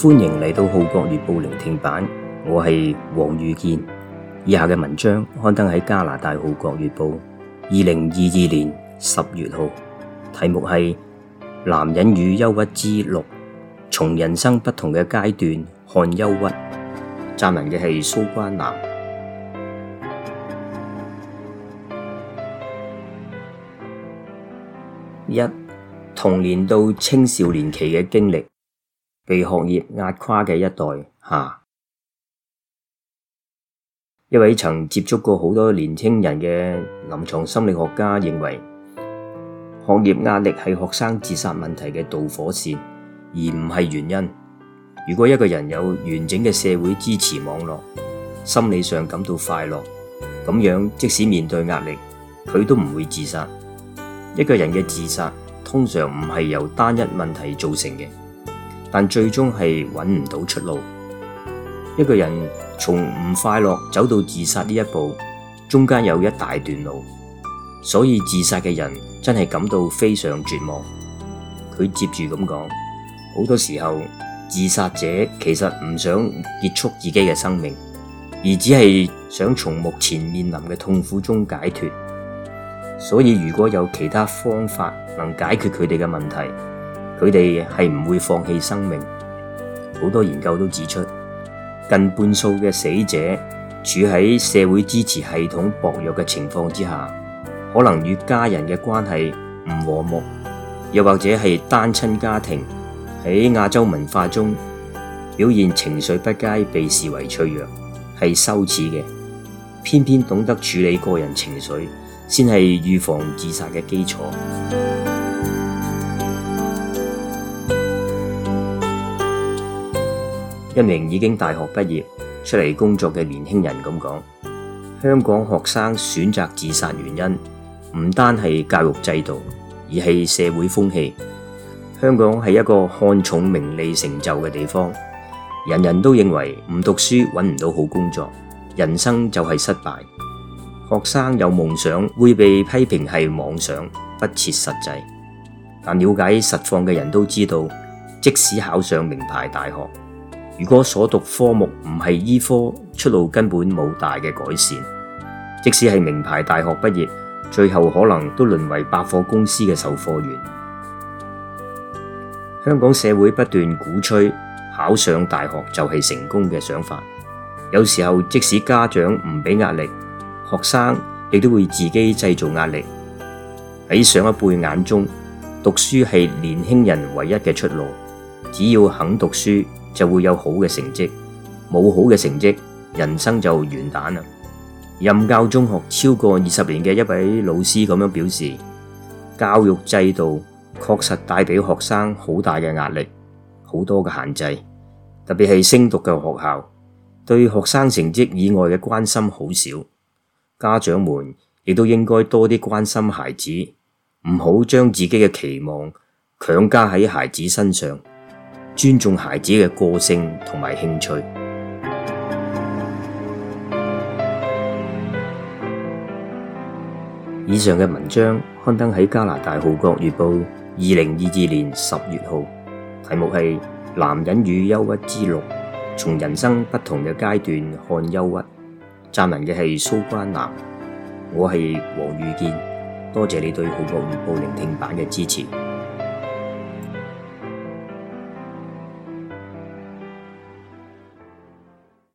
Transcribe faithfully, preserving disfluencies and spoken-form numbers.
歡迎嚟到《號角月報》聆聽版，我係黃宇健。以下嘅文章刊登喺加拿大《號角月報》二零二二年十月號，題目係《男人與憂鬱之六：從人生不同嘅階段看憂鬱》。撰文嘅係蘇關南。一、童年到青少年期嘅經歷，被學業壓垮嘅一代下。一位曾接觸過好多年輕人嘅臨床心理學家認為，學業壓力係學生自殺問題嘅導火線，而唔係原因。如果一個人有完整嘅社會支持網絡，心理上感到快樂，咁樣即使面對壓力，佢都唔會自殺。一個人嘅自殺通常唔係由單一問題造成嘅，但最終係揾唔到出路。一個人從唔快樂走到自殺呢一步，中間有一大段路，所以自殺嘅人真係感到非常絕望。佢接住咁講，好多時候自殺者其實唔想結束自己嘅生命，而只係想從目前面臨嘅痛苦中解脫。所以如果有其他方法能解決佢哋嘅問題，佢哋係唔會放棄生命。好多研究都指出，近半數嘅死者處喺社會支持系統薄弱嘅情況之下，可能與家人嘅關係唔和睦，又或者係單親家庭。喺亞洲文化中，表現情緒不佳被視為脆弱，係羞恥嘅。偏偏懂得處理個人情緒，先係預防自殺嘅基礎。一名已經大學畢業出嚟工作嘅年輕人咁講，香港學生選擇自殺原因唔單係教育制度，而係社會風氣。香港係一個看重名利成就嘅地方，人人都認為唔讀書揾唔到好工作，人生就係失敗。學生有夢想會被批評係妄想，不切實際。但了解實況嘅人都知道，即使考上名牌大學，如果所讀科目唔係醫科，出路根本冇大嘅改善。即使係名牌大學畢業，最後可能都淪為百貨公司嘅售貨員。香港社會不斷鼓吹考上大學就係成功嘅想法，有時候即使家長唔俾壓力，學生亦都會自己製造壓力。喺上一輩眼中，讀書係年輕人唯一嘅出路，只要肯讀書就會有好嘅成績，冇好嘅成績，人生就完蛋啦。任教中學超過二十年嘅一位老師咁樣表示，教育制度確實帶俾學生好大嘅壓力，好多嘅限制，特別係升讀嘅學校，對學生成績以外嘅關心好少。家長們亦都應該多啲關心孩子，唔好將自己嘅期望強加喺孩子身上，尊重孩子嘅個性同埋興趣。以上嘅文章刊登喺加拿大《號角月報》二零二二年十月號，題目係《男人與憂鬱之六：從人生不同嘅階段看憂鬱》。撰文嘅係蘇關南。我係黃宇健，多謝你對《號角月報》聆聽版嘅支持。